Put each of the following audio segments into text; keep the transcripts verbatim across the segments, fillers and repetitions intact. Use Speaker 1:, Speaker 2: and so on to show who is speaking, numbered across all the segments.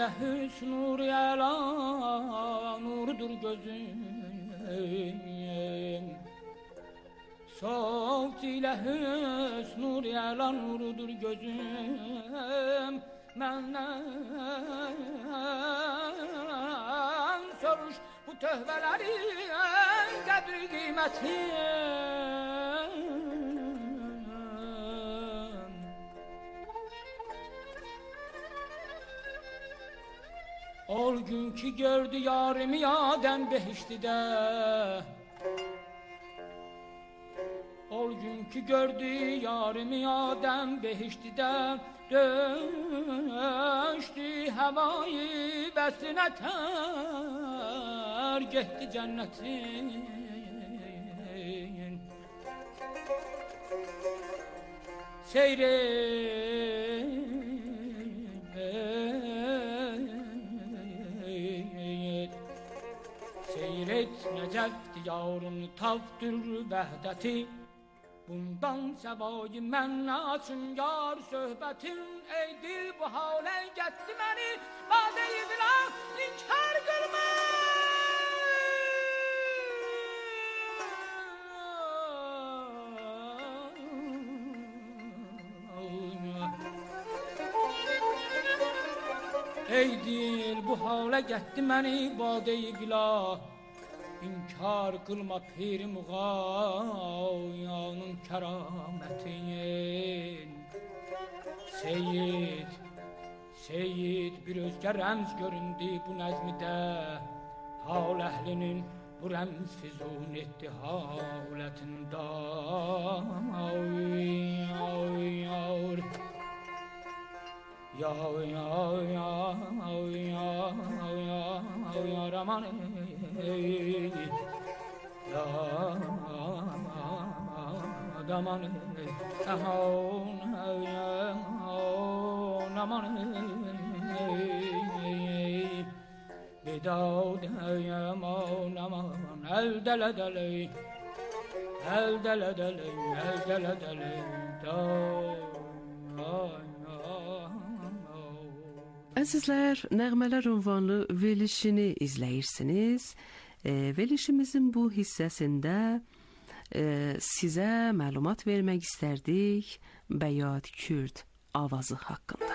Speaker 1: ile hüsn nur yalan nurdur gözün. Soğut ile hüsn nur yalan nurdur gözüm. Menden soruş bu töhvelerin kadri kıymeti. Ol gün ki gördü yarimi Adem behiştide. Ol gün ki gördü yarimi Adem behiştide. Döştü havayı besline tergehti cennetin. Seyret Seyret necef diyarın taftır vehdeti. Bundan sevayı mən açın yar söhbətin. Ey dil bu halə getdi məni, vadə-i bilaq inkar qılma. Ey dil bu halə getdi məni, vadə-i bilaq İnkar kılma pir muğayanın kerametin. Seyyid, Seyyid bir özgə rəmz göründü bu nəzmidə. Hal əhlinin bu rəmz füzun etdi halətində. Ay, ay, ay. Ya ya ya ya ya ya Raman ya Daman Aman ya Naman Bidaud ya Naman el dele dele el dele dele el dele dele da.
Speaker 2: Əzizlər, Nəğmələr ünvanlı verilişini izləyirsiniz. E, verilişimizin bu hissəsində e, sizə məlumat vermək istərdik Bəyad Kürd avazı haqqında.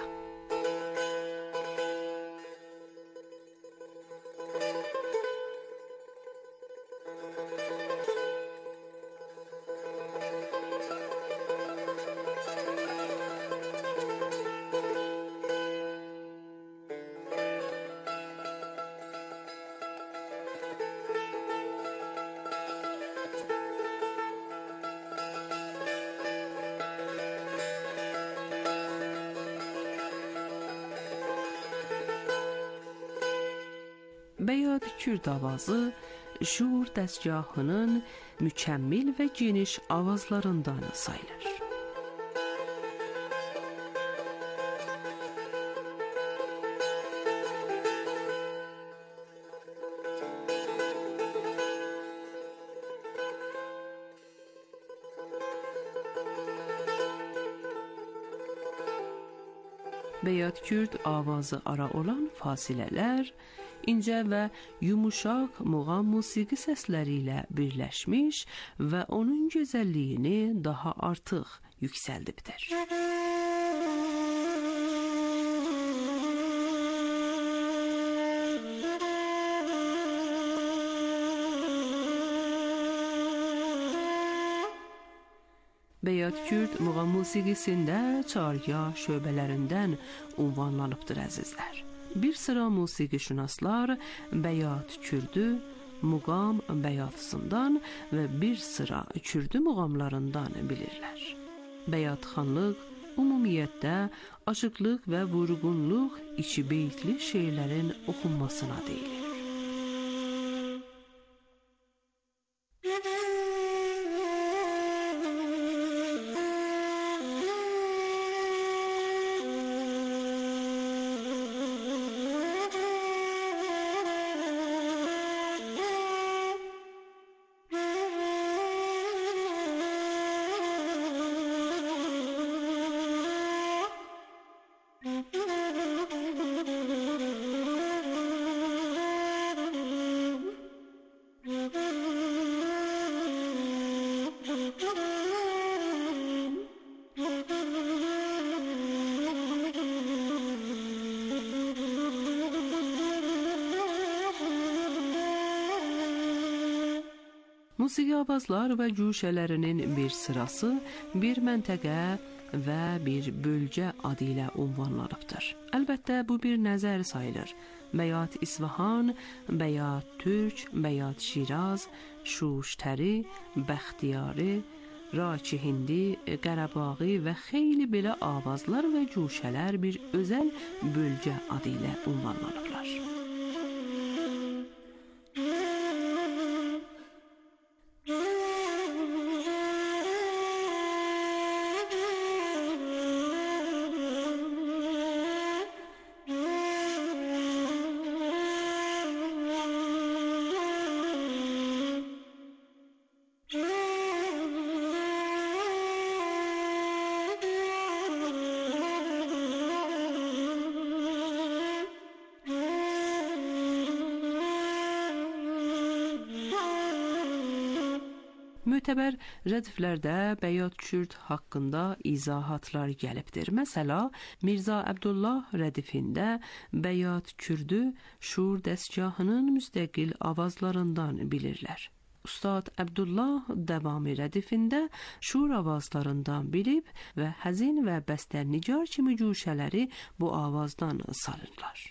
Speaker 2: Bəyad Kürd avazı şuur dəstgahının mükəmmil və geniş avazlarından sayılır. Bəyad Kürd avazı ara olan fasilələr incə və yumuşaq muğam musiqi səsləri ilə birləşmiş və onun gözəlliyini daha artıq yüksəldibdir. Bəyad Kürd muğam musiqisində çarya şöbələrindən ünvanlanıbdır əzizlər. Bir sıra musiqişünaslar Bəyad Kürdü muğam bəyadısından və bir sıra Kürdü muğamlarından bilirlər. Bəyadxanlıq ümumiyyətlə açıqlıq və vurğunluq içi beytli şeirlərin oxunmasına deyilir. Musiqi avazlar və cüşələrinin bir sırası bir məntəqə və bir bölgə adı ilə ünvanlanıbdır. Əlbəttə, bu bir nəzər sayılır. Bəyat İsfahan, Bəyat Türk, Bəyat Şiraz, Şuştəri, Bəxtiyari, Raki Hindi, Qarabağı və xeyli belə avazlar və cüşələr bir özəl bölgə adı ilə ünvanlanıblar. Mötəbər rədiflərdə Bəyat Kürd haqqında izahatlar gəlibdir. Məsəla, Mirzə Əbdullah rədifində Bəyat Kürdü şur dəstgahının müstəqil avazlarından bilirlər. Ustad Əbdullah davami rədifində şur avazlarından bilib və həzin və bəstərnicar kimi cüşələri bu avazdan salırlar.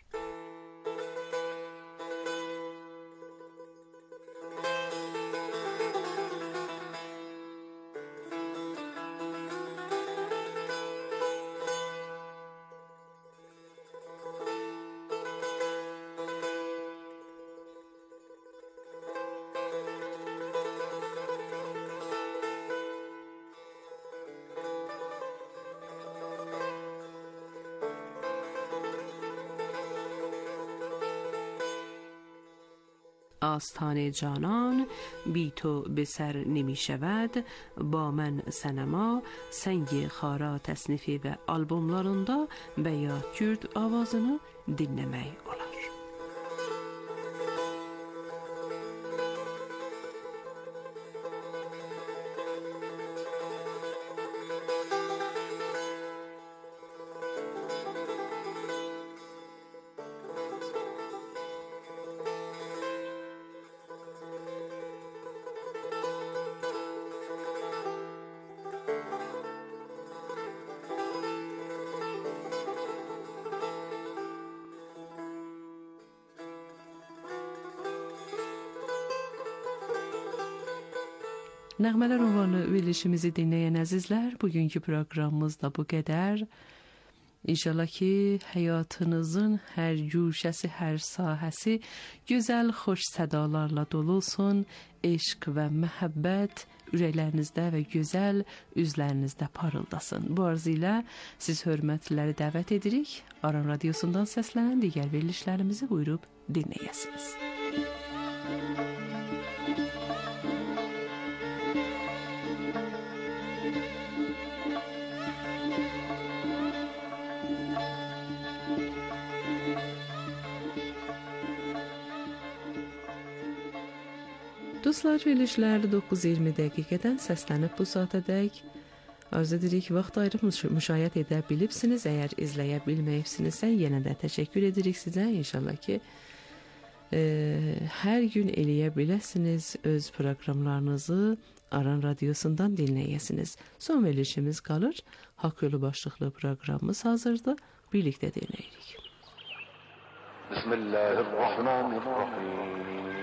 Speaker 2: آستان جانان بی تو به سر نمی شود با من سنما سنگ خارا təsnifi və albomlarında Bəyat Kürd avazını dinləmək olar. Nəğmələr ünvanlı verilişimizi dinləyən əzizlər, bugünkü proqramımız da bu qədər. İnşallah ki, həyatınızın hər güşəsi, hər sahəsi gözəl, xoş sədalarla dolu olsun. Eşq və məhəbbət ürəklərinizdə və gözəl üzlərinizdə parıldasın. Bu arzu ilə siz hörmətliləri dəvət edirik. Aran Radiosundan səslənən digər verilişlərimizi buyurub dinləyəsiniz. Dostlar, verilişlər doqquz iyirmi dəqiqədən səslənib bu saatədək. Arzu edirik, vaxt ayırıb müşahidə edə bilibsiniz. Əgər izləyə bilməyibsinizsə, yenə də təşəkkür edirik sizə. İnşallah ki, e, hər gün eləyə biləsiniz, öz proqramlarınızı Aran Radiosundan dinləyəsiniz. Son verilişimiz qalır. Haqq Yolu başlıqlı proqramımız hazırdır. Birlikdə dinləyirik.
Speaker 3: Bismillahirrahmanirrahim.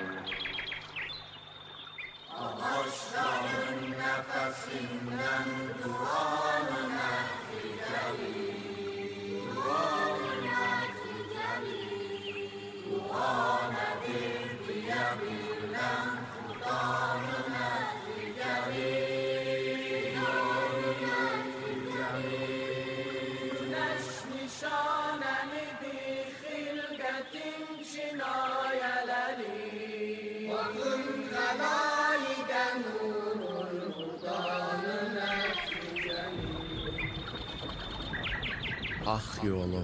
Speaker 4: Ağaçların nefesinden duanı neticeli, duanı neticeli, dua nedir diyebilen Kur'an-ı neticeli, duanı neticeli. Güneş nişanenidir hilgetin çinayeleri, bakın helal
Speaker 3: Hak yolu.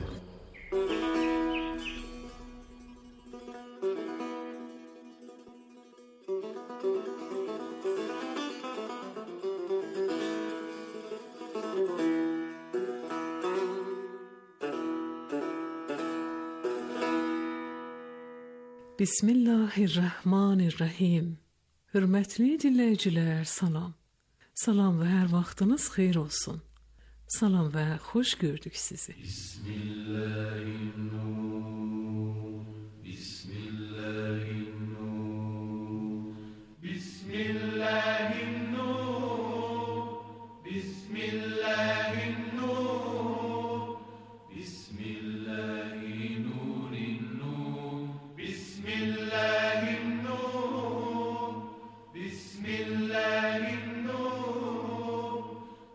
Speaker 2: Bismillahirrahmanirrahim.
Speaker 5: Hörmətli dinləyicilər, salam. Salam və hər vaxtınız xeyir olsun. Salam və xoş gördük sizi.
Speaker 4: Bismillahirrahmanirrahim. Bismillahirrahmanirrahim. Bismillahirrahmanirrahim. Bismillahirrahmanirrahim. Bismillahirrahmanirrahim. Bismillahirrahmanirrahim. Bismillahirrahmanirrahim.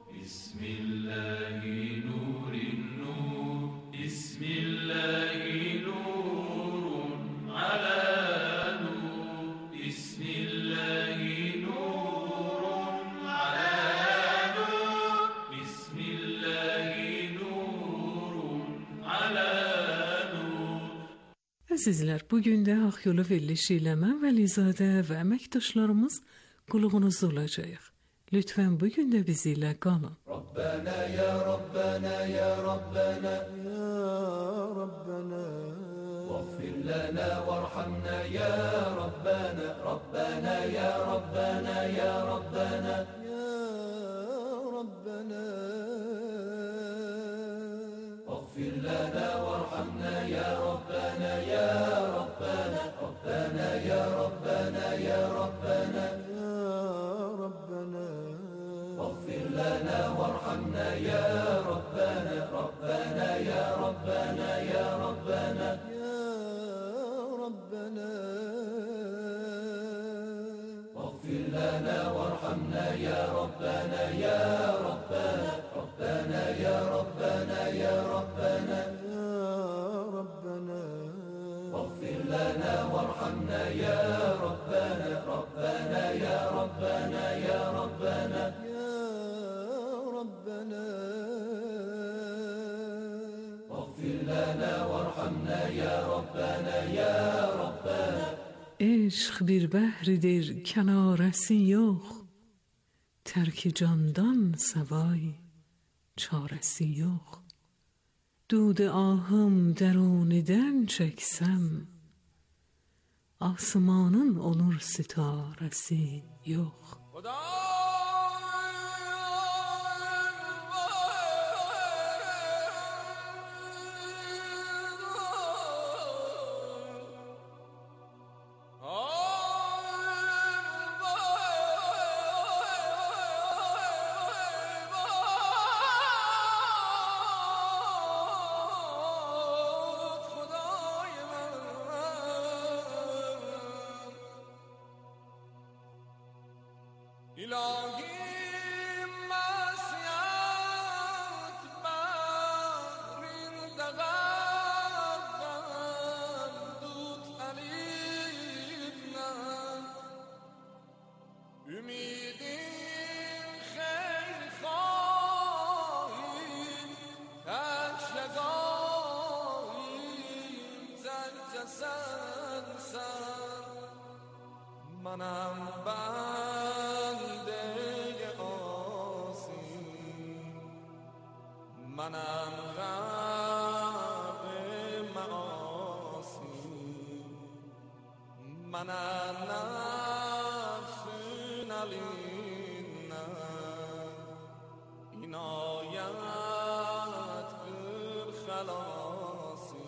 Speaker 4: Bismillahirrahmanirrahim. Bismillahi nurun ala nur. Bismillahi nurun ala nur. Bismillahi nurun ala nur.
Speaker 5: Əzizlər, bugün də Ağ Yolu verilişi ilə mən Vəlizadə və əməkdaşlarımız qulluğunuzda olacağıq. Lütfən bugün də bizimlə qalın.
Speaker 4: Rabbana ya Rabbana ya Rabbana ya Rabbana Vaghfir lana warhamna ya Rabbana Rabbana ya Rabbana ya Rabbana ya Rabbana Vaghfir lana warhamna ya Rabbana ya Rabbana Rabbana ya Rabbana ya Rabbana ya Rabbana واغفر لنا وارحمنا يا ربنا ربنا يا ربنا يا ربنا يا ربنا واغفر لنا وارحمنا يا ربنا يا ربنا ربنا يا ربنا يا ربنا يا ربنا واغفر لنا وارحمنا يا ربنا ربنا يا ربنا يا ربنا ربنا واغفر لنا وارحمنا يا ربنا يا ربنا
Speaker 5: Eşq bir bəhridir, kənarəsi yox. Tərki candan səvay, çarəsi yox. Dud ahım dərunidən çəksəm, asmanın olur sitarəsi yox.
Speaker 4: منم بنده عاصی منم غرق معاصی منم نفس نلینه عنایت کن خلاصی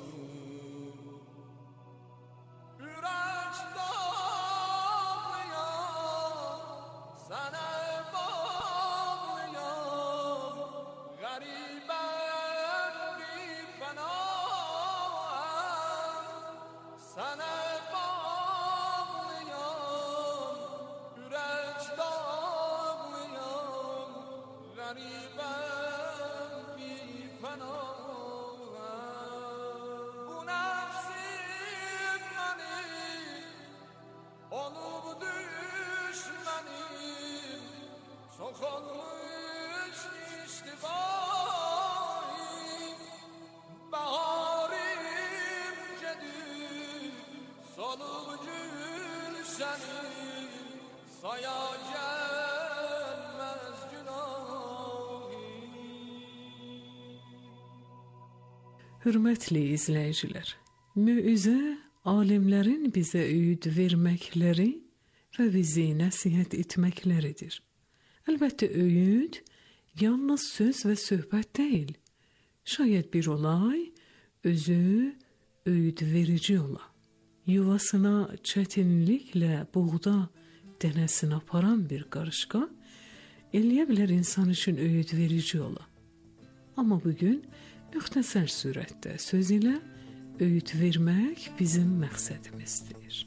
Speaker 5: Hörmətli izləyicilər, müizə alimlərin bizə öğüt verməkləri və bizi nəsihət etməkləridir. Əlbəttə öyüd yalnız söz və söhbət deyil. Şayət bir olay özü öyüd verici ola. Yuvasına çətinliklə buğda dənəsini aparan bir qarışqa eləyə bilər insan üçün öyüd verici ola. Amma bugün müxtəsər surətdə söz ilə öyüd vermək bizim məqsədimizdir.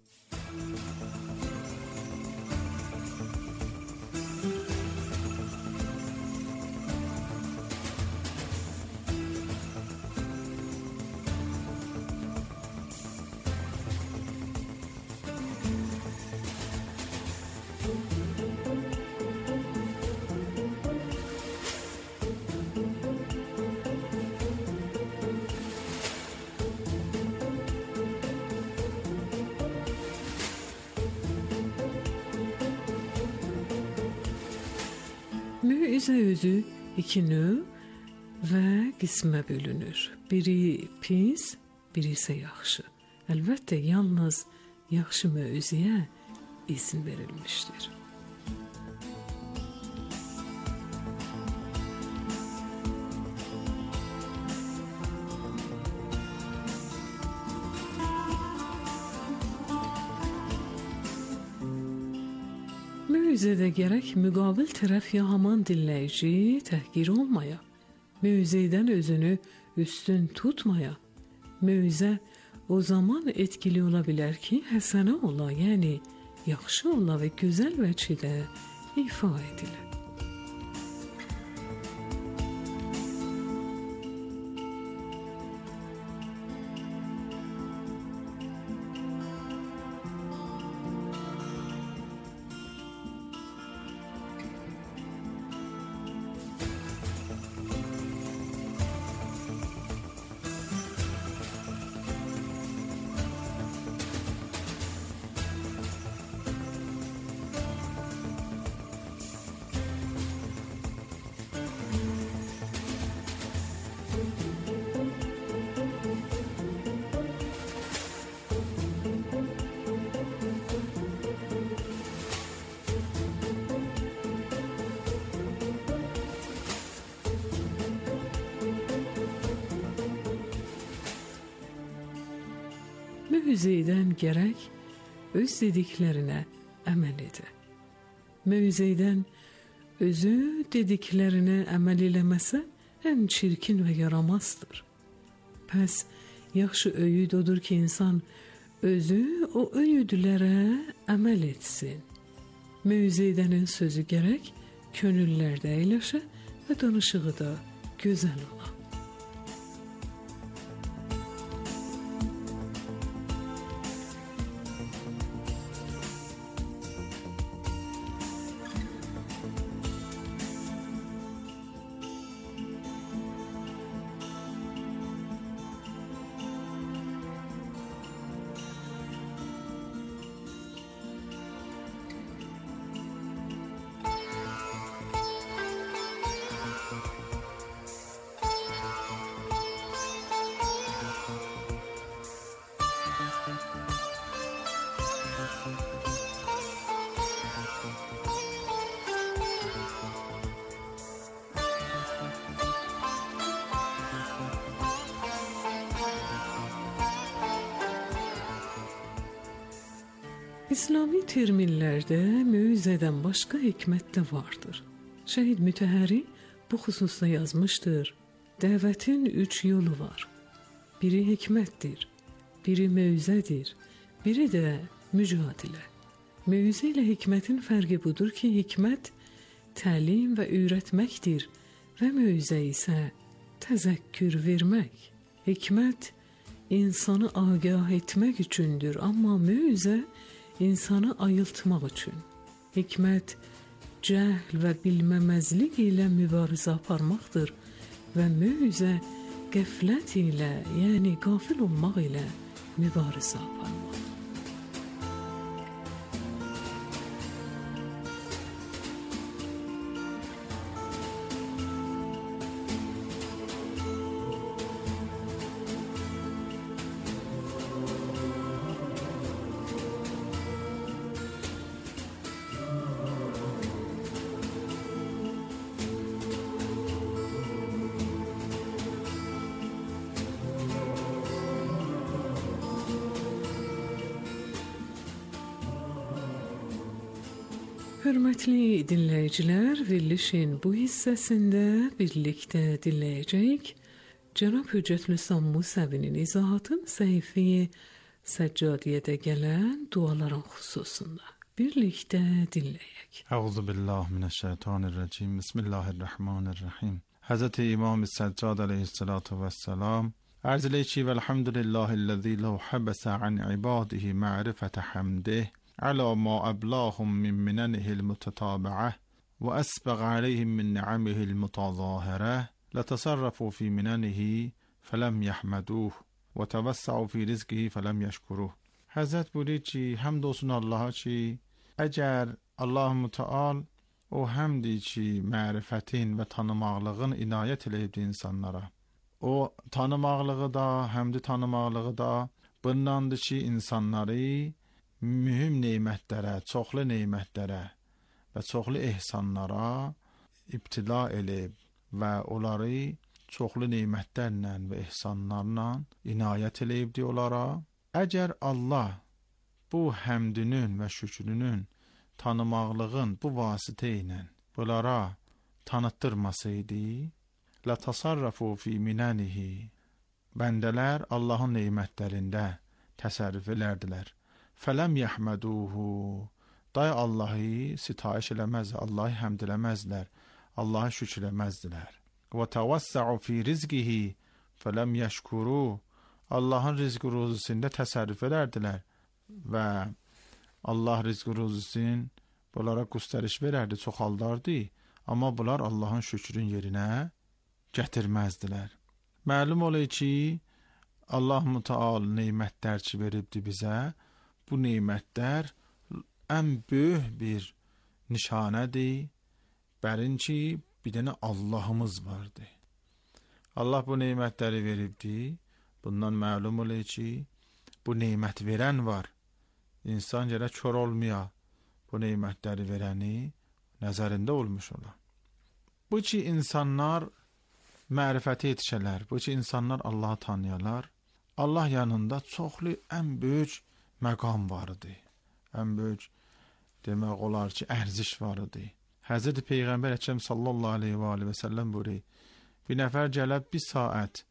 Speaker 5: Müizə özü iki növ və qismə bölünür. Biri pis, biri isə yaxşı. Əlbəttə, yalnız yaxşı müizəyə izin verilmişdir. Mövzədə gərək müqabil tərəf ya haman dinləyici təhqir olmaya, mövzədən özünü üstün tutmaya. Mövzə o zaman etkili ola bilər ki, həsənə ola, yəni yaxşı ola və gözəl vəçidə ifa edilə. Mövzədən gərək öz dediklərinə əməl edə. Mövzədən özü dediklərinə əməl eləməsə ən çirkin və yaramazdır. Pəs yaxşı öyüd odur ki, insan özü o öyüdlərə əməl etsin. Mövzədənin sözü gərək könüllərdə əyləşə və danışığı da gözəl ola. İslami terminlərdə mövzədən başqa hikmət də vardır. Şəhid Mütəhhəri bu xüsusda yazmışdır. Dəvətin üç yolu var. Biri hikmətdir, biri mövzədir, biri də mücadilə. Mövzə ilə hikmətin fərqi budur ki, hikmət təlim və öyrətməkdir və mövzə isə təzəkkür vermək. Hikmət insanı agah etmək üçündür, amma mövzə insanı ayıltmaq üçün. Hikmət cəhl və bilməməzlik ilə mübarizə aparmaqdır və mövzə qəflət ilə, yəni qafil olmaq ilə mübarizə aparmaq. Hörmətli dinləyicilər, verilişin bu hissəsində birlikdə dinləyəcəyik Cənab Hüccətülislam Musəvinin izahatın səhifəyi Səccadiyyədə gələn duaların xüsusunda. Birlikdə dinləyək.
Speaker 6: Əuzu billahi minəşşeytanirracim. Bismillahirrahmanirrahim. Həzrət İmam Səccad əleyhissalatu vesselam arz eləyir ki, velhamdülillahi'llezî lev habəsə an ibadihi ma'rifete hamdih ala ma ablahum min minanihil mutatabi'ah ve asbagha aleyhim min ni'amihil mutazahirah لتصرفوا في مننه فلم يحمدوه وتوسعوا في رزقه فلم يشكروه. حضرت بودید چی حمد olsun Allah'a çi əgər Allah Müteal o həmdi ki mərifətin və tanımaqlığın inayət eləyibdi insanlara. O tanımaqlığı da, həmdi tanımaqlığı da bundandır ki insanları mühüm neymətlərə, çoxlu neymətlərə və çoxlu ehsanlara ibtila eləyib və onları çoxlu neymətlərlə və ehsanlarla inayət eləyibdi onlara. Əgər Allah bu həmdünün və şükrünün tanımaqlığın bu vasitə ilə bunlara tanıtdırmasaydı, la tasarrafu fi minanihi, bəndələr Allahın neymətlərində təsərrüf edərdilər. Fələm yəhməduhu, day Allahı sitayiş eləməz, Allahı həmd eləməzlər, Allah'a şükürləməzdilər. Və təvəssə'u fi rizqihi fələm yəşkuru, Allah'ın rizq ruzusunda təsərrüf edərdilər və Allah rizq ruzusun bunlara göstəriş verərdi, çoxaldardı, amma bunlar Allah'ın şükrün yerinə gətirməzdilər. Məlum olur ki, Allah Müteal neymətlər ki veribdi bizə, bu neymətlər ən böyük bir nişanədir, bərin ki, bir dənə Allahımız vardı. Allah bu neymətləri veribdi. Bundan məlum olur ki, bu neymət verən var. İnsan gərək kör olmaya bu neymətləri verəni nəzərində olmuş ola. Bu ki, insanlar mərifəti yetişələr, bu ki, insanlar Allah'ı tanıyarlar. Allah yanında çoxlu ən böyük məqam vardı. Ən böyük demək olar ki, ərziş vardı. Həzreti Peyğəmbər Əkrəm sallallahu aleyhi və aleyhi və səlləm buyuruyor, bir nəfər gəlib bir saat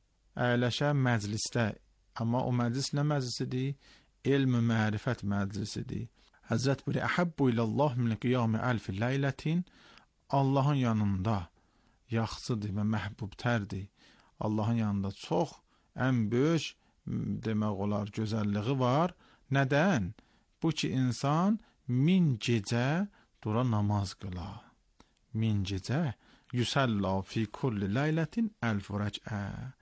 Speaker 6: əyləşə məclisdə, amma o məclis nə məclisidir? Elm-i mərifət məclisidir. Həzrət buyuruyor, əhəbbu ilallah min qiyami əlfi ləylətin, Allahın yanında yaxşıdır və məhbubtərdir. Allahın yanında çox, ən böyük demək olar, gözəlliği var. Nədən? Bu ki, insan min gecə dura namaz qıla. Min gecə yüsəlla fi kulli ləylətin əlf rəcə.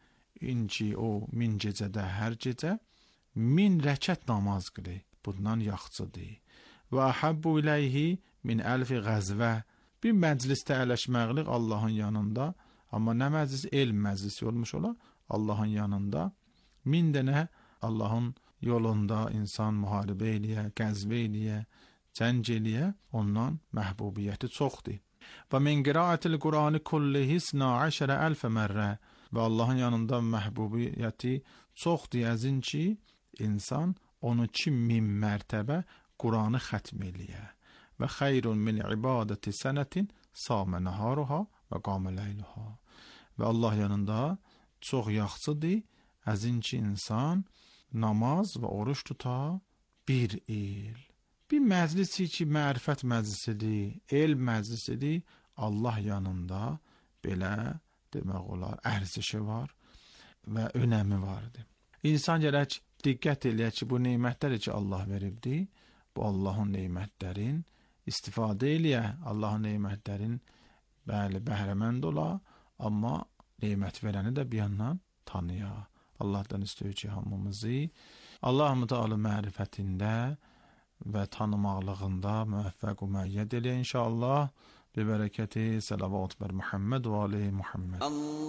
Speaker 6: İnci o min gecədə hər gecə min rəkət namaz qılı. Bundan yaxçıdır. Və əhəbbu iləyhi min əlfi qəzvə. Bir məclisdə ələşməqlik Allahın yanında, amma nə məclis? Elm məclisi olmuş ola. Allahın yanında min dənə Allahın yolunda insan müharibə eləyə, qəzvə eləyə, cəng eləyə, ondan məhbubiyyəti çoxdur. Və min qiraətil Qur'anı kullihi isna əşərə əlfə mərrə. Və Allahın yanında məhbubiyyəti çoxdur, əzin ki, insan on iki min mərtəbə Qur'anı xətm eləyə. Və xeyrun min ibadəti sənətin samə nəharuha və qamə ləyluha. Və Allah yanında çox yaxşıdır, əzin ki, insan namaz və oruç tuta bir il. Bir məclisi ki, mərifət məclisidir, elm məclisidir, Allah yanında belə demək olar, ərzişi var və önəmi vardır. İnsan gərək diqqət eləyək ki, bu neymətləri ki, Allah veribdi, bu Allahın neymətlərin istifadə eləyə, Allahın neymətlərin bəli, bəhrəmənd ola, amma neymət verəni də bir yandan tanıya. Allah'tan istəyir ki, hamımızı Allah Müteala mərifətində və tanımaqlığında müvəffəq və müəyyəd elə inşallah. ببركة صلوات بر محمد وآل محمد.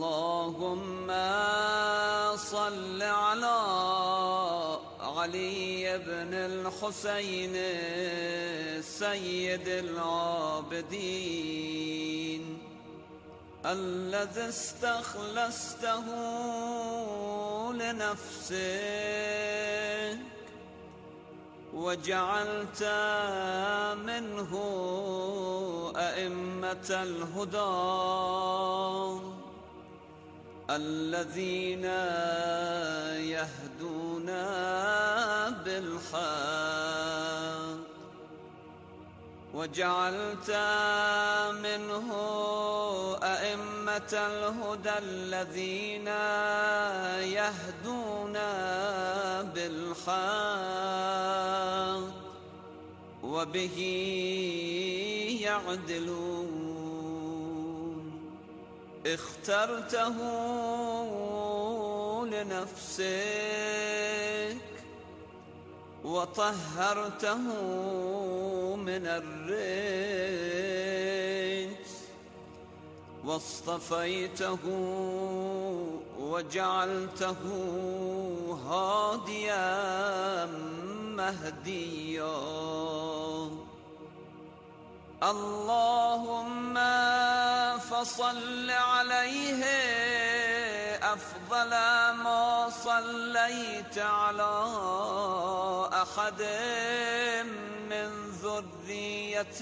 Speaker 7: اللهم صل على علي بن الحسين سيد العابدين الذي استخلصته لنفسك وجعلت منه أئمة الهدى الذين يهدون بالحق وجعلت منه أئمة الهدى الذين يهدون بالحق وبه يعدلون اخترته لنفسك وطهرته من الرجس واصطفيته وجعلته هاديا مهديا اللهم فصل عليه أفضل ما صليت على أحد من ذرية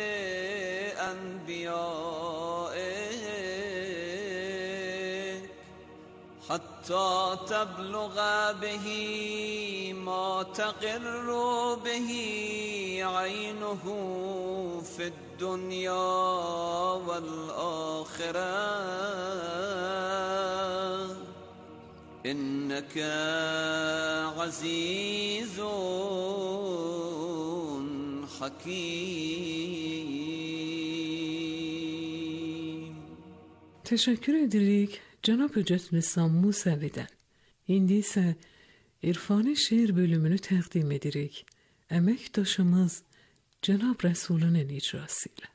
Speaker 7: أنبيائك حتى تبلغ به ما تقر به عينه في الدنيا والآخرة إنك عزيز حكيم.
Speaker 5: Teşekkür edirik Cenab-ı Hüccet Lisan Musevi'den. İndi ise İrfani Şiir bölümünü təqdim edirik. Əməkdaşımız Cenab Resulünün icrasıyla.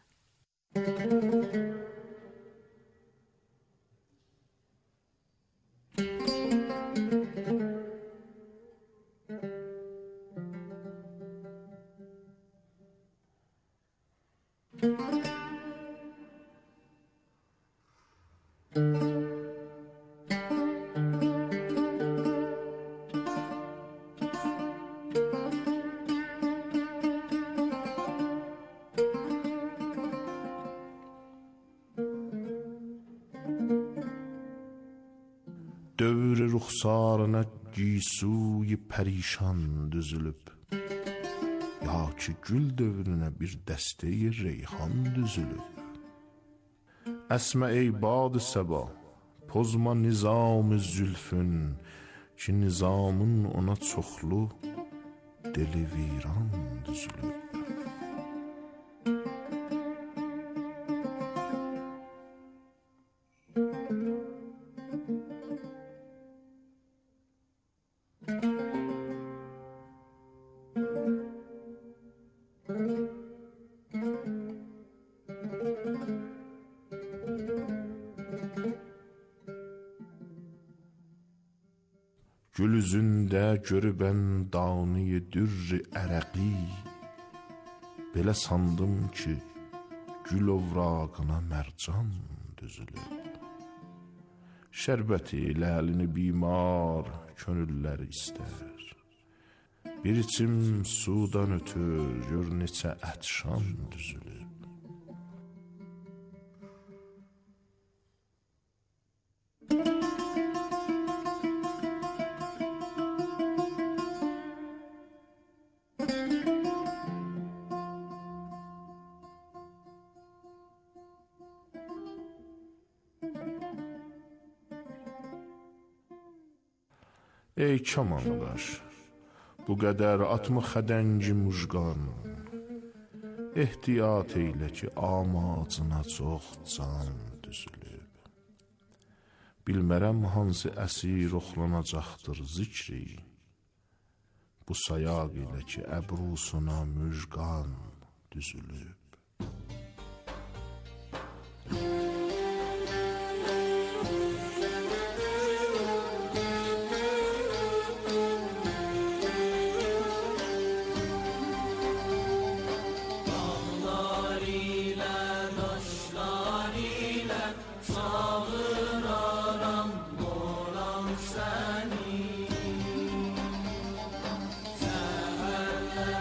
Speaker 8: Dövr ruxsarına giysuy perişan düzülüb ya ki gül dövrünə bir dəstəyi reyhan düzülüb Əsmə ey bad-ı səba pozma nizam-ı zülfün ki nizamın ona çoxlu deli viran düzülüb Gül üzündə görübən dani dürr-i ərəqi Belə sandım ki, gül ovrağına mərcan düzülüb Şərbəti ləlini bimar könüllər istər Bir içim sudan ötür gör neçə ətşan düzülüb Ey kamandaş, bu qədər atma xədəngi mujqan Ehtiyat eylə ki, amacına çox can düzülüb Bilmərəm hansı əsir oxlanacaqdır zikri Bu sayaq ilə ki, əbrusuna mujqan düzülüb
Speaker 4: Seni, seherler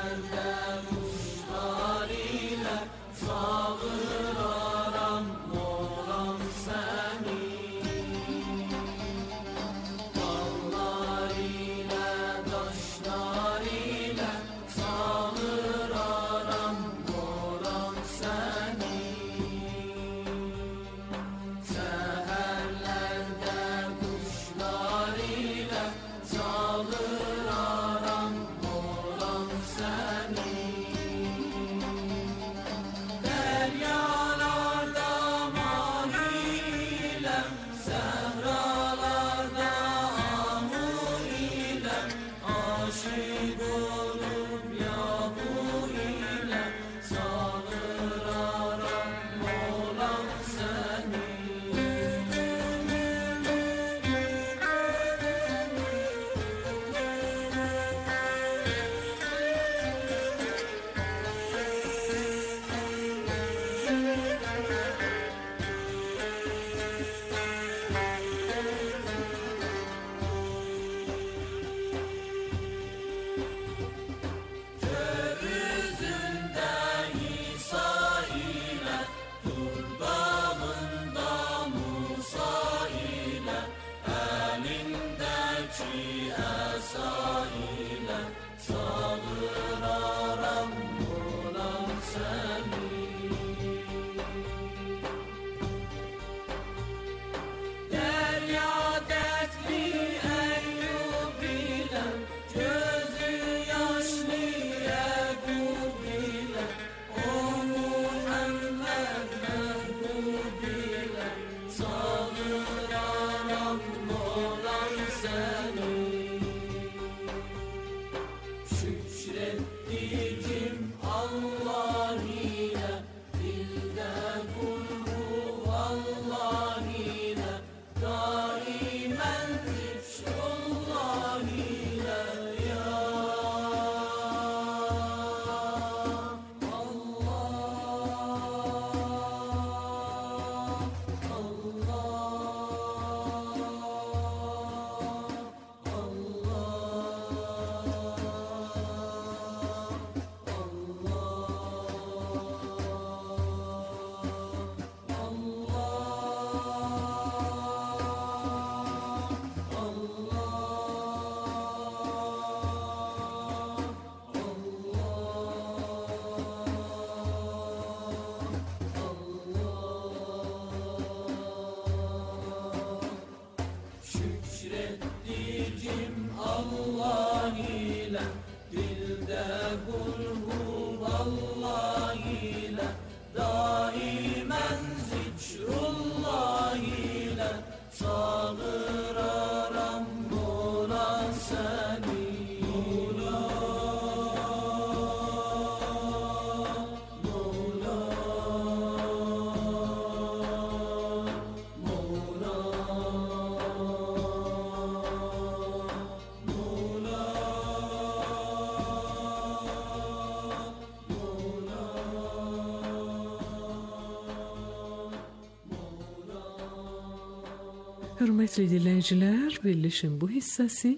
Speaker 5: Hörmətli dinləyicilər, verilişin bu hissəsi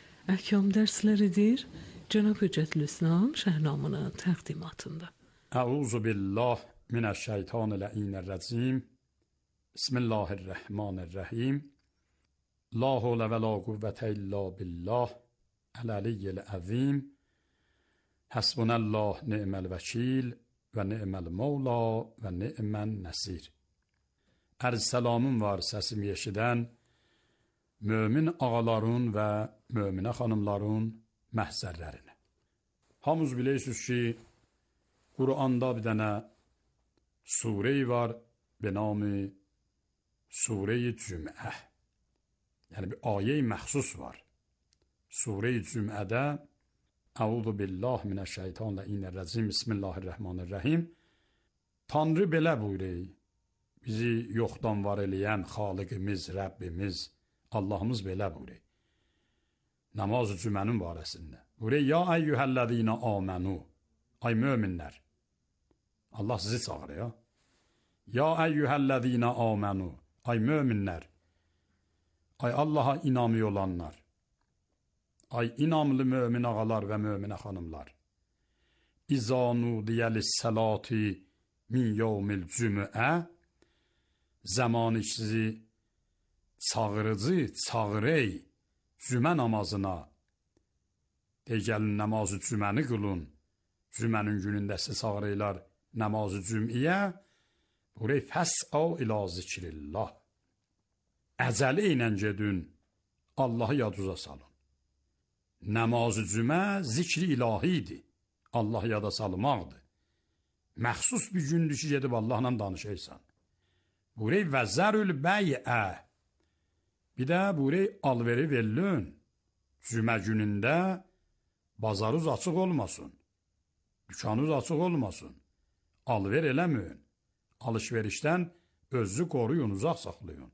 Speaker 5: əhkam dərsləridir. Cənab Hüccətül İslam Şəhnamının təqdimatında.
Speaker 9: Əuzu billah minəşşeytanir-rəcim. Bismillahirrahmanirrahim. La havle və la quvvətə illa billah. Əl-əliyyil əzim. Həsbunəllah ni'məl vəkil və ni'məl mevla və ni'mən nəsir. Ərz səlamım var səsimi eşidən mömin ağaların və möminə xanımların məhzərlərini. Hamınız bilirsiniz ki, Quranda bir dənə surey var, benamı Sure-i Cümə. Yəni bir ayə-i məxsus var. Sure-i Cüm'ədə Əuzu billah minəşşeytanir-rəcim. Bismillahirrahmanirrahim. Tanrı belə buyurur. Bizi yoxdan var eləyən Xaliqimiz, Rəbbimiz, Allahımız belə buyurur. Namaz-ı cümənin barəsində. Buyurur, ya əyyühəllədinə amənu. Ay möminlər. Allah sizi çağırır ya. Ya əyyühəllədinə amənu. Ay möminlər. Ay Allaha inamı olanlar. Ay inamlı mömin ağalar və möminə xanımlar. İzanu diyəlis-səlati min yevmil cümə. Zamanı sizi çağırıcı, çağırey cümə namazına. De gəlin namazı cüməni qılın. Cümənin günündə sizi çağırırlar namazı cüm'iyə. Burayı fəs'av ilə zikrillah. Əcəli ilə gedin, Allahı yaduza salın. Namazı cümə zikri ilahidir. Allah yada salmaqdır. Məxsus bir gündür ki, gedib Allahla danışaysan. Burey və zərül bəy'ə. Bir də burey alveri verilün. Cümə günündə bazarınız açıq olmasın. Dükkanınız açıq olmasın. Alver eləməyin. Alışverişdən özü qoruyun, uzaq saxlayın.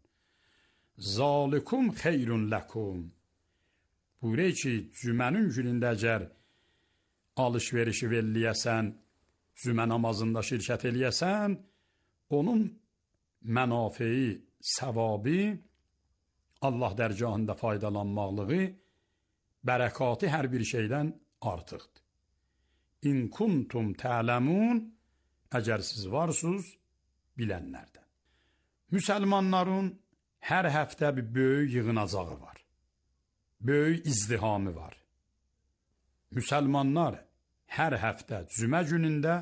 Speaker 9: Zalikum xeyrun ləkum. Burey ki, cümənin günündə əgər alışverişi verliyəsən, cümə namazında şirkət eləyəsən, onun mənafeyi, səvabı, Allah dərgahında faydalanmaqlığı, bərəkatı hər bir şeydən artıqdır. İn kuntum tə'ləmun, əgər siz varsınız, bilənlərdən. Müsəlmanların hər həftə bir böyük yığınacağı var. Böyük izdihamı var. Müsəlmanlar hər həftə cümə günündə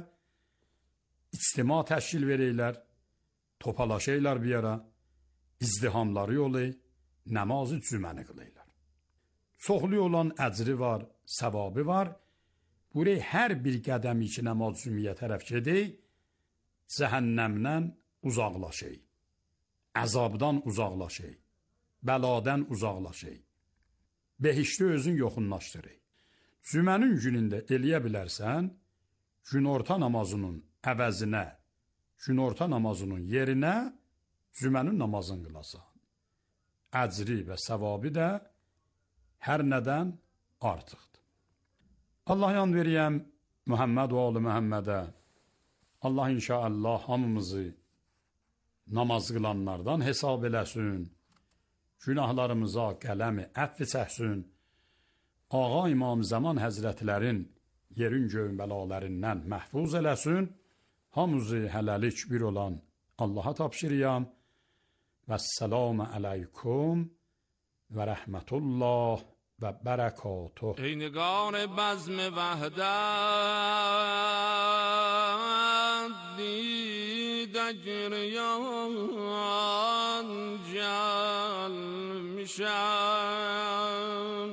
Speaker 9: ictima təşkil verirlər, topalaşırlar bir ara, izdihamları yolu, namazı cüməni qılırlar. Çoxlu olan əcri var, səvabı var. Buraya hər bir qədəmi ki, namaz cümiyə tərəf gedək, cəhənnəmdən uzaqlaşır, əzabdan uzaqlaşır, bəladən uzaqlaşır, behişdə özün yoxunlaşdırır. Cümənin günündə eləyə bilərsən, günorta namazının əvəzinə, günorta namazının yerinə cümənin namazını qılasan. Əcri və səvabı da hər nədən artıqdır. Allah yan veriyəm Muhammed və oğlu Muhammedə. Allah inşallah hamımızı namaz qılanlardan hesab eləsin, günahlarımıza qələmi əfvi çəksin, Ağa İmam Zaman Həzrətlərin yerin göyün bəlalarından məhfuz eləsin, hamımızı hələlik bir olan Allaha tapşırıyam. Vəssəlamü əleykum və rəhmətullah və bərəkatuh.
Speaker 4: ای نگار بزم وحدت دیده گریان جل میشم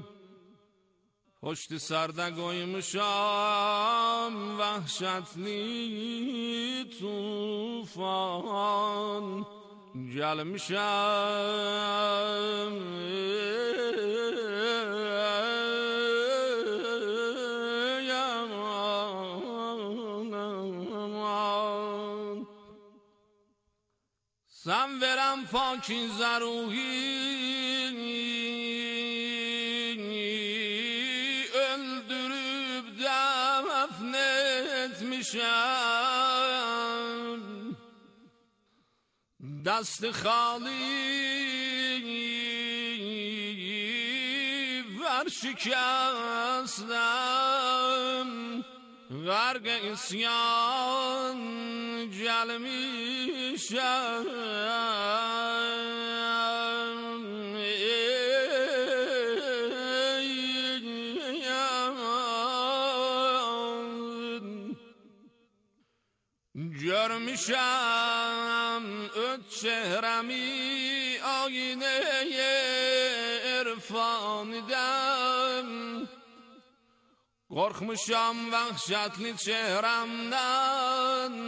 Speaker 4: پشت سرده koymuşam vahşetli tufan gelmişem sen verem fakize ruhi öldürüp defnetmişem dast khali ver şikastم غرق isyan gelmişem görmüşem öt çehremi ayneye irfanidem korkmuşam vahşetli çehremden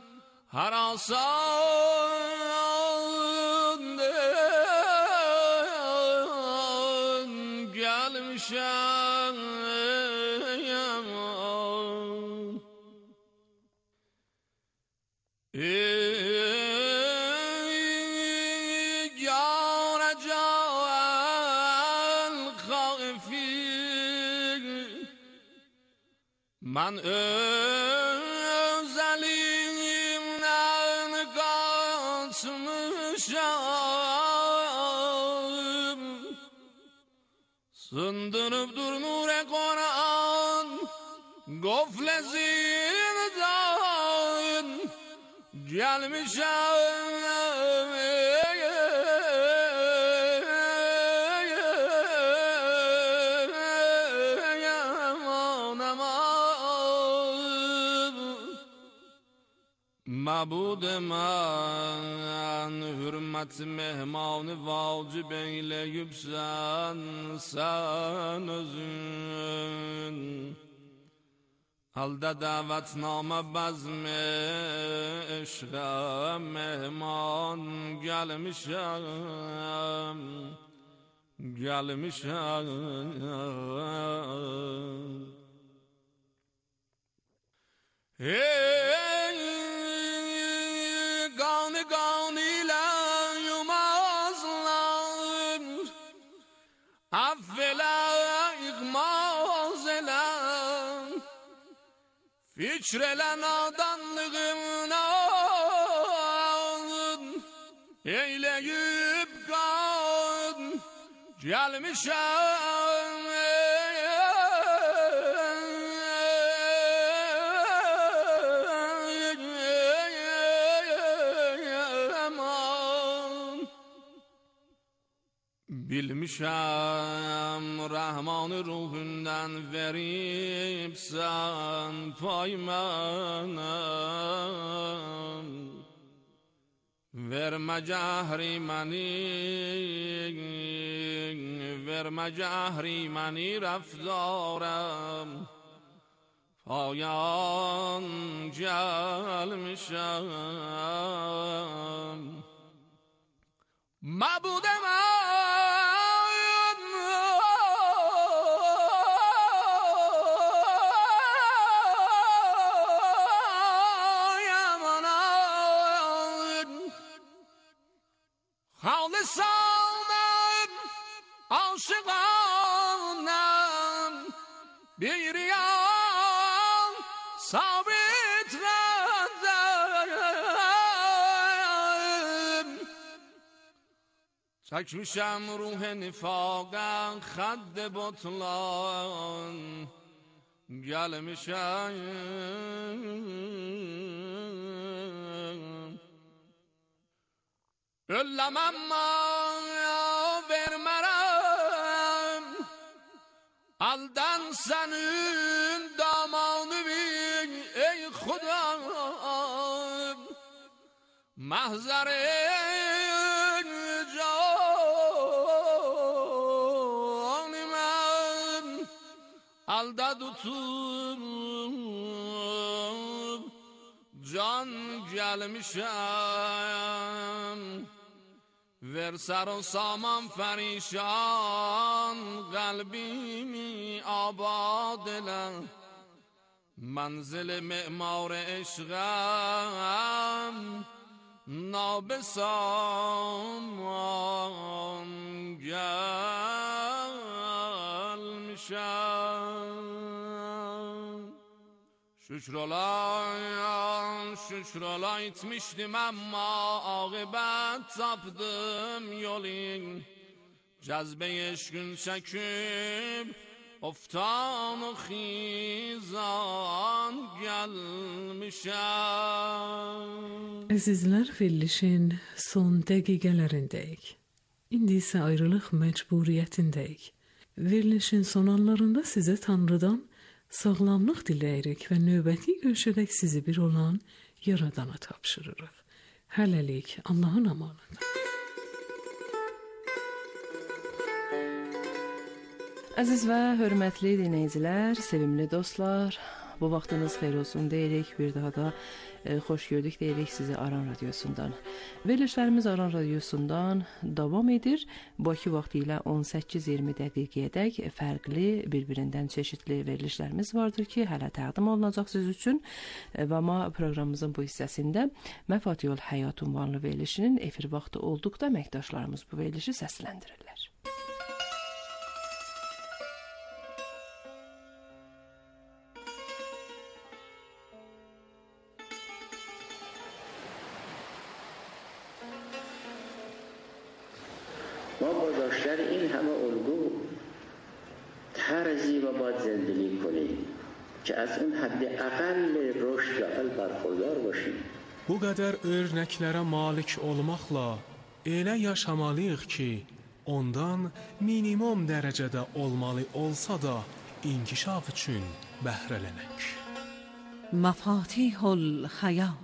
Speaker 4: harasandan gelmişem من özelimden kaçmışam sındırıp dur nure Kur'an gofle zindan gelmişam معبود من hürmet mehmanı vacib eyleyip sen sen özün halda davetname bazm eşqam mehman gelmişəm gelmişəm hey gani gani ile yumazlar affele igmazelen fikre nadanlığımla eyleyip kan gelmişəm bilmişəm Rahman ruhundan veribsən paymanam verme cahri mani verme cahri mani raftarım payan gelmişəm mabudem Halisanım, aşıqanım, bir yan sabitlədim. Çəkmişəm ruh-i nifaqa, xədd-i botlan, gəlmişəm. Ölləməm vermərəm aldan sənin damanımin ey xudam mahzərin canımən alda tutub can gəlmişəm ver sar و سامان فریشان قلبیمی آباد لن منزل معمار عشقم نابسامان gelmişem Şükrola, şükrola itmiştim ama akıbet tapdım yolun Cezbe eşkün çekip oftan o xizan gelmişem
Speaker 5: Əzizlər, verilişin son dəqiqələrindəyik. İndi isə ayrılıq məcburiyyətindəyik. Verilişin son anlarında sizə Tanrıdan sağlamlıq diləyirik və növbəti görüşədək sizi bir olan Yaradana tapşırırıq. Hələlik Allahın amanında.
Speaker 2: Əziz və hörmətli dinləyicilər, sevimli dostlar, bu vaxtınız xeyir olsun deyirik. Bir daha da e, xoş gördük deyirik sizi Aran Radiosundan. Verilişlərimiz Aran Radiosundan davam edir. Bakı vaxtı ilə on səkkiz iyirmi dəqiqəyədək fərqli, bir-birindən çeşidli verilişlərimiz vardır ki, hələ təqdim olunacaq siz üçün. Və amma proqramımızın bu hissəsində Məfat Yol Həyat ünvanlı verilişinin efir vaxtı olduqda əməkdaşlarımız bu verilişi səsləndirirlər.
Speaker 10: ما با داشتن این همه الگو طرزی و باید زندگی کنیم که از اون حد اقل رشد و اقل برخوردار باشیم.
Speaker 11: Bu qədər örnəklərə malik olmaqla elə yaşamalıyıq ki, ondan minimum dərəcədə olmalı olsa da inkişaf üçün bəhrələnək.
Speaker 12: Məfatihul Həyat.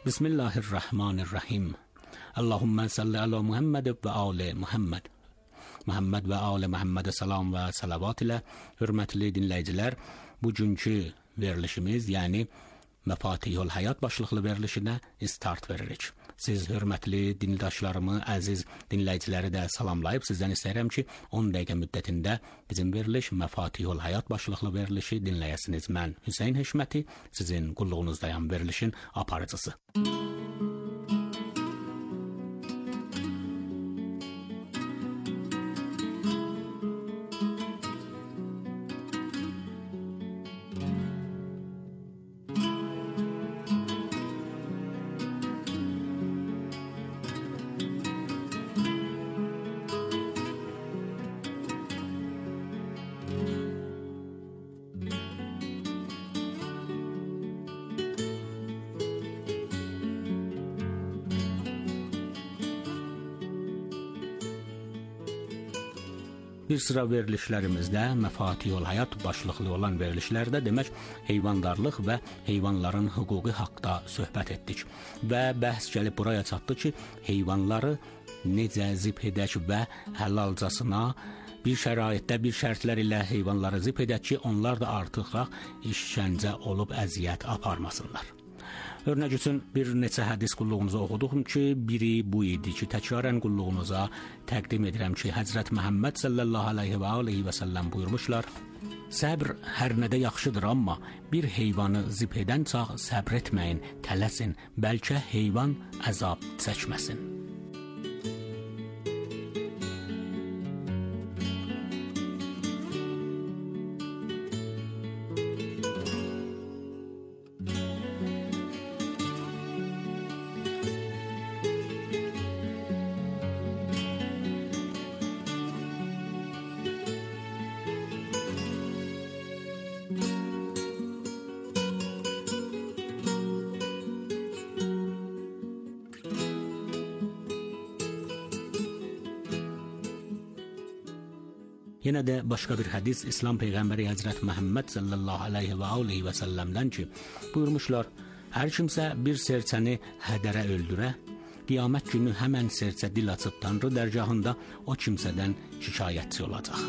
Speaker 12: Bismillahirrahmanirrahim. Allahümme salli ala Muhammed və ali Muhammed. Muhammed və ali Muhammedə salam və salavat ilə hörmətli dinləyicilər, bugünkü verilişimiz, yəni Məfatihul Həyat başlıqlı verilişinə start veririk. Siz hörmətli dindaşlarımı, əziz dinləyiciləri də salamlayıb sizdən istəyirəm ki, on dəqiqə müddətində bizim veriliş Məfatihul Həyat başlıqlı verilişi dinləyəsiniz. Mən Hüseyn Heşməti, sizin qulluğunuzdayam verilişin aparıcısı. Bir sıra verilişlərimizdə Məfatihul Həyat başlıqlı olan verilişlərdə demək heyvandarlıq və heyvanların hüquqi haqqda söhbət etdik. Və bəhs gəlib buraya çatdı ki, heyvanları necə zib edək və həlalcasına bir şəraitdə, bir şərtlər ilə heyvanları zib edək ki, onlar da artıq işgəncə olub əziyyət aparmasınlar. Örnək üçün bir neçə hədis qulluğunuza oxuduqum ki, biri bu idi ki, təkrarən qulluğunuza təqdim edirəm ki, Həzrət Məhəmməd sallallahu aleyhi və aleyhi və səlləm buyurmuşlar, səbr hər nədə yaxşıdır, amma bir heyvanı zib edən çağ səbr etməyin, tələsin, bəlkə heyvan əzab çəkməsin. Yenə də başqa bir hədis İslam Peyğəmbəri Həzrət Məhəmməd sallallahu aleyhi və aleyhi və səlləmdən ki, buyurmuşlar, hər kimsə bir serçəni hədərə öldürə, qiyamət günü həmən serçə dil açıb Tanrı dərgahında o kimsədən şikayətçi olacaq.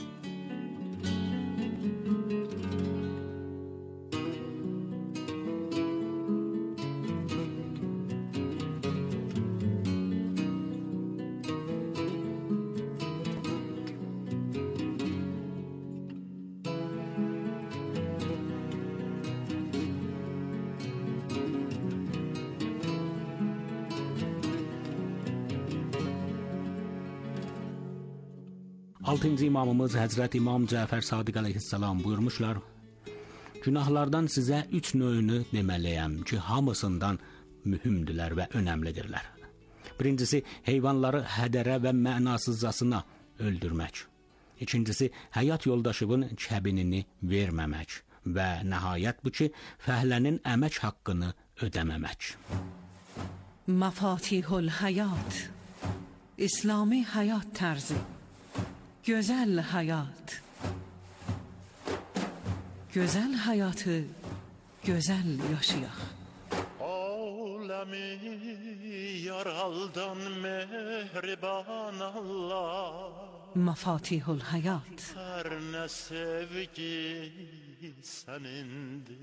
Speaker 12: Altıncı imamımız Həzrət İmam Cəfər Sadiq əleyhissalam buyurmuşlar, günahlardan sizə üç növünü deməliyəm ki, hamısından mühümdülər və önəmlidirlər. Birincisi, heyvanları hədərə və mənasızcasına öldürmək. İkincisi, həyat yoldaşının kəbinini verməmək. Və nəhayət bu ki, fəhlənin əmək haqqını ödəməmək.
Speaker 13: Məfatihul Həyat, İslami həyat tərzi. Gözəl həyat. Gözəl həyatı gözəl yaşayaq.
Speaker 14: Aləmi yaraldan mehriban Allah.
Speaker 13: Məfatihul Həyat.
Speaker 14: Hər nə sevgi sənindir.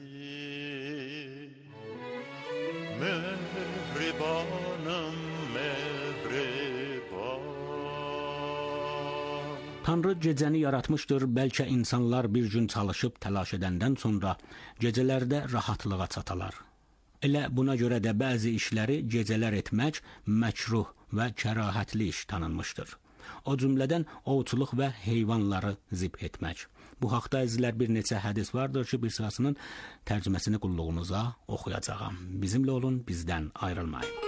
Speaker 14: Mehribanım mehriban.
Speaker 12: Tanrı gecəni yaratmışdır, bəlkə insanlar bir gün çalışıb təlaş edəndən sonra gecələrdə rahatlığa çatalar. Elə buna görə də bəzi işləri gecələr etmək məkruh və kərahətli iş tanınmışdır. O cümlədən ovçuluq və heyvanları zib etmək. Bu haqda əzizlər bir neçə hədis vardır ki, bir sırasının tərcüməsini qulluğunuza oxuyacağam. Bizimlə olun, bizdən ayrılmayın.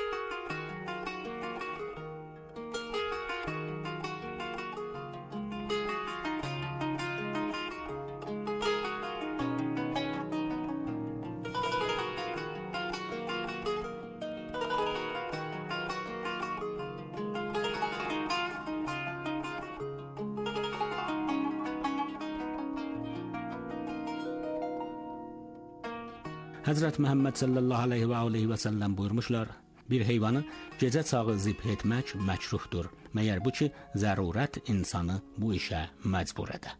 Speaker 12: Həzrət Məhəmməd sallallahu əleyhi və alihi və səlləm buyurmuşlar: bir heyvanı gecə çağı zibh etmək məkruhdur. Məyər bu ki, zərurət insanı bu işə məcbur edə.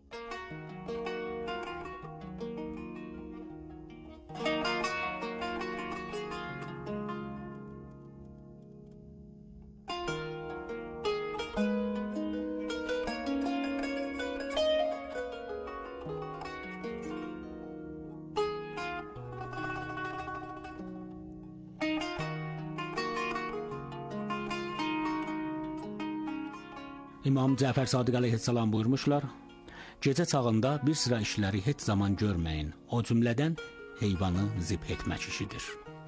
Speaker 12: İmam Cəfər Sadiq əleyhissalam buyurmuşlar: gecə çağında bir sıra işləri heç zaman görməyin. O cümlədən heyvanı zibh etmək işidir.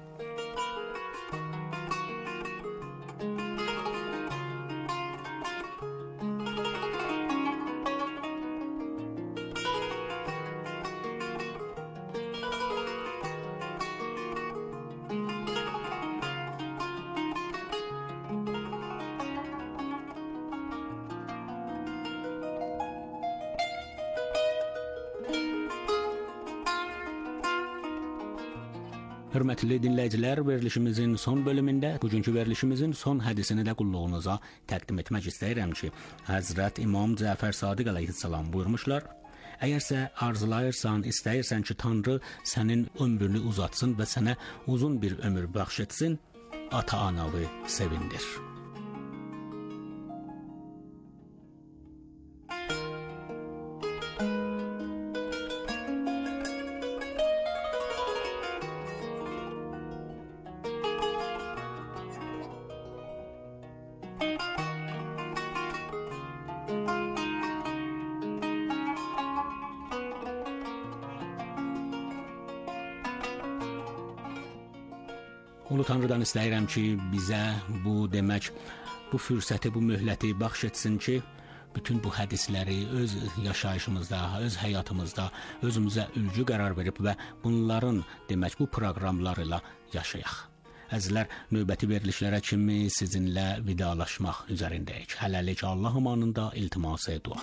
Speaker 12: Hörmətli dinləyicilər, verilişimizin son bölümündə bugünkü verilişimizin son hədisini də qulluğunuza təqdim etmək istəyirəm ki, Həzrət İmam Cəfər Sadiq əleyhissalam buyurmuşlar: əgərsə arzulayırsan, istəyirsən ki, Tanrı sənin ömrünü uzatsın və sənə uzun bir ömür bəxş etsin, ata-ananı sevindir. Ulu Tanrıdan istəyirəm ki, bizə bu demək, bu fürsəti, bu möhləti bəxş etsin ki, bütün bu hədisləri öz yaşayışımızda, öz həyatımızda özümüzə ülgü qərar verib və bunların demək bu proqramlarıyla yaşayaq. Əzizlər, növbəti verilişlərə kimi sizinlə vidalaşmaq üzərindəyik. Hələlik Allah amanında iltimas-ı dua.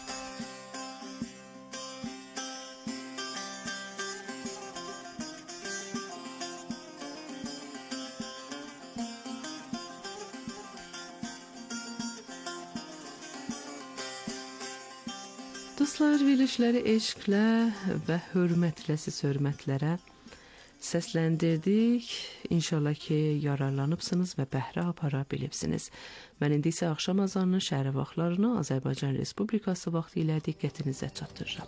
Speaker 2: Dostlar, verilişləri eşqlə və hörmətlə siz hörmətlərə səsləndirdik. İnşallah ki, yararlanıbsınız və bəhrə apara bilibsiniz. Mən indi isə axşam azanının şəhəri vaxtlarını Azərbaycan Respublikası vaxtı ilə diqqətinizə çatdırıram.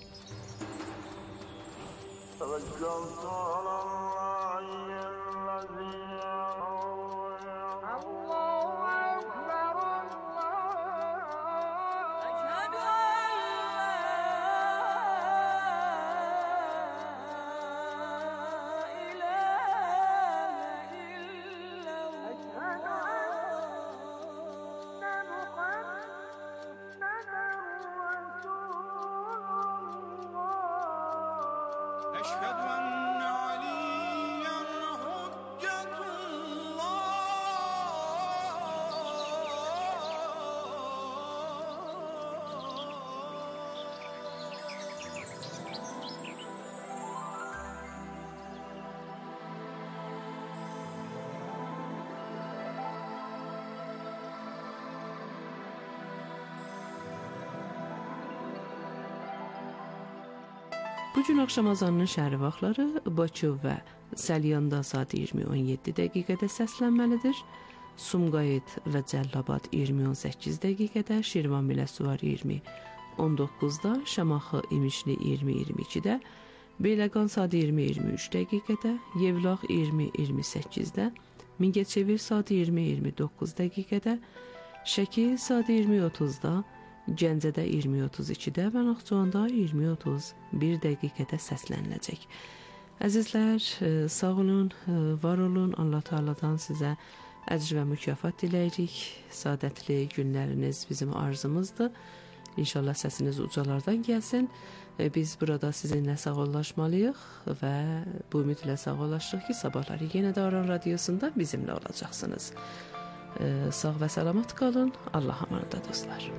Speaker 2: Bugün axşam azanının şəhəri vaxtları Bakı və Səlyanda saat iyirmi on yeddi dəqiqədə səslənməlidir. Sumqayıt və Cəllabad iyirmi on səkkiz dəqiqədə, Şirvan Biləsuvar iyirmi on doqquzda, Şamaxı İmişli iyirmi iyirmi ikidə, Beyləqan saat iyirmi iyirmi üç dəqiqədə, Yevlax iyirmi iyirmi səkkizdə, Mingəçevir saat iyirmi iyirmi doqquz dəqiqədə, Şəki saat iyirmi otuzda, Gəncədə iyirmi otuz ikidə və Naxçıvanda iyirmi otuz bir dəqiqədə səsləniləcək. Əzizlər, sağ olun, var olun. Allah Teala'dan sizə əcr və mükafat diləyirik. Saadətli günləriniz bizim arzumuzdur. İnşallah səsiniz ucalardan gəlsin. Biz burada sizinlə sağollaşmalıyıq və bu ümidlə sağollaşırıq ki, sabahları yenə də Aran Radiyosunda bizimlə olacaqsınız. Sağ və salamat qalın. Allah amanında dostlar.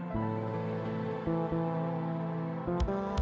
Speaker 15: Thank you.